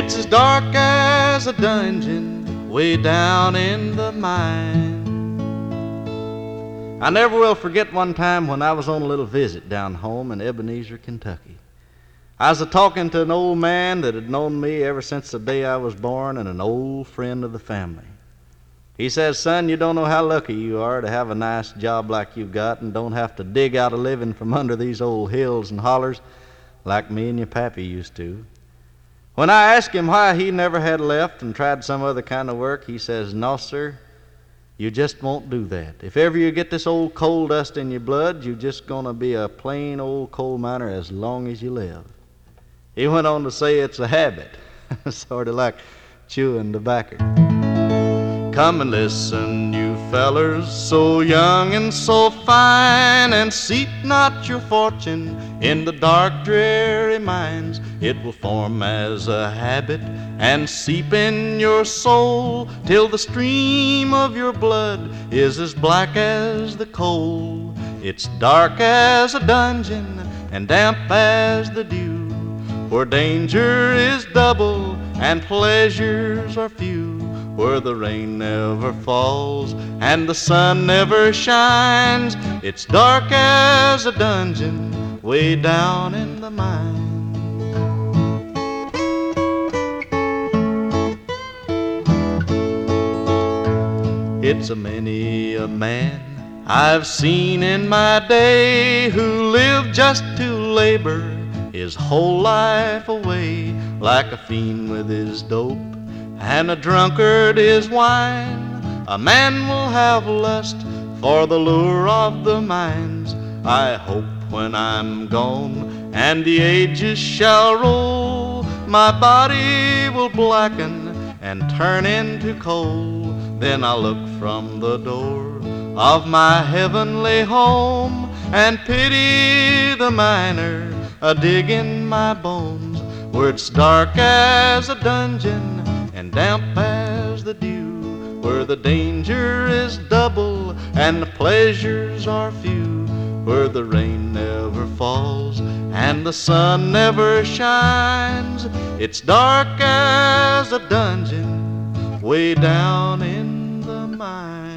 It's as dark as a dungeon way down in the mine. I never will forget one time when I was on a little visit down home in Ebenezer, Kentucky. I was a-talking to an old man that had known me ever since the day I was born and an old friend of the family. He says, "Son, you don't know how lucky you are to have a nice job like you've got and don't have to dig out a living from under these old hills and hollers like me and your pappy used to." When I asked him why he never had left and tried some other kind of work, he says, "No, sir, you just won't do that. If ever you get this old coal dust in your blood, you're just going to be a plain old coal miner as long as you live." He went on to say it's a habit, sort of like chewing tobacco. Come and listen, you fellers, so young and so fine, and seek not your fortune in the dark, dreary mines. It will form as a habit and seep in your soul till the stream of your blood is as black as the coal. It's dark as a dungeon and damp as the dew, where danger is double and pleasures are few, where the rain never falls and the sun never shines. It's dark as a dungeon way down in the mine. It's a many a man I've seen in my day who lived just to labor his whole life away, like a fiend with his dope and a drunkard his wine. A man will have lust for the lure of the mines. I hope when I'm gone and the ages shall roll, my body will blacken and turn into coal. Then I'll look from the door of my heavenly home and pity the miner a-digging my bones, where it's dark as a dungeon and damp as the dew, where the danger is double and the pleasures are few, where the rain never falls and the sun never shines. It's dark as a dungeon way down in the mine.